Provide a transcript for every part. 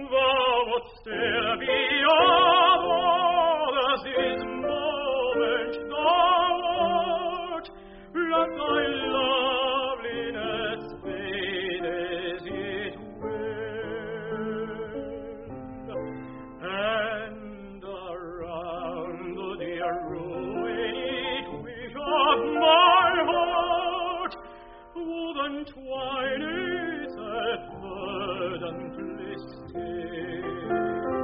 thou wouldst still be all as this moment thou art, let thy loveliness fade as it will, and around the dear ruined wish of my heart, woven twine is at verdantly still.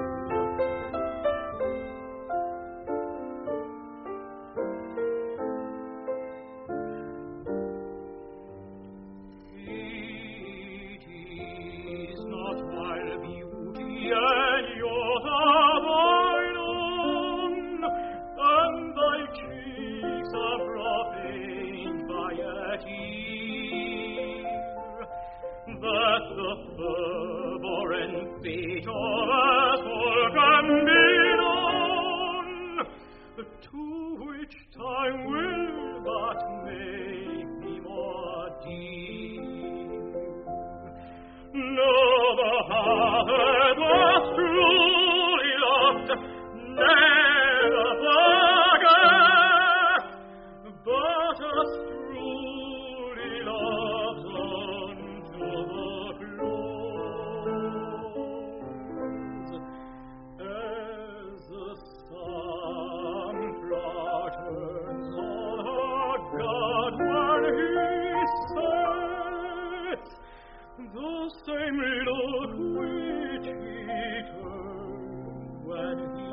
It is not while beauty and youth are thine own, and thy cheeks are profaned by a tear, that the fervor and fate of us all can be known, to which time will but make thee more dear. No, the heart that was truly loved never forgets, but as truly loves unto the close, as the sun flatters on her God when he sets, the same look which he turned when he